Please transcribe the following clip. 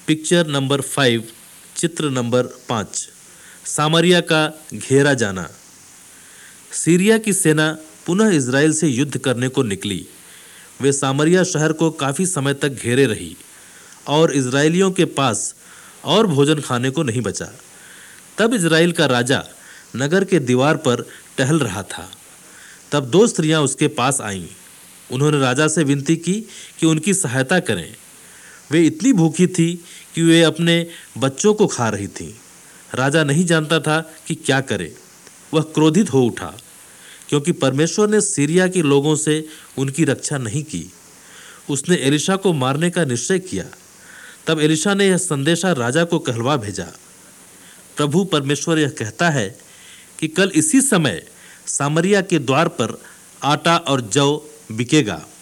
Picture number 5, चित्र number 5, सामरिया का घेरा जाना। सीरिया की सेना पुनः इजराइल से युद्ध करने को निकली। वे सामरिया शहर को काफ़ी समय तक घेरे रही और इजराइलियों के पास और भोजन खाने को नहीं बचा। तब इजराइल का राजा नगर के दीवार पर टहल रहा था। तब 2 स्त्रियां उसके पास आईं। उन्होंने राजा से विनती की कि उनकी सहायता करें। वे इतनी भूखी थी कि वे अपने बच्चों को खा रही थीं। राजा नहीं जानता था कि क्या करे। वह क्रोधित हो उठा क्योंकि परमेश्वर ने सीरिया के लोगों से उनकी रक्षा नहीं की। उसने एलिशा को मारने का निश्चय किया। तब एलिशा ने यह संदेशा राजा को कहलवा भेजा, प्रभु परमेश्वर यह कहता है कि कल इसी समय सामरिया के द्वार पर आटा और जौ बिकेगा।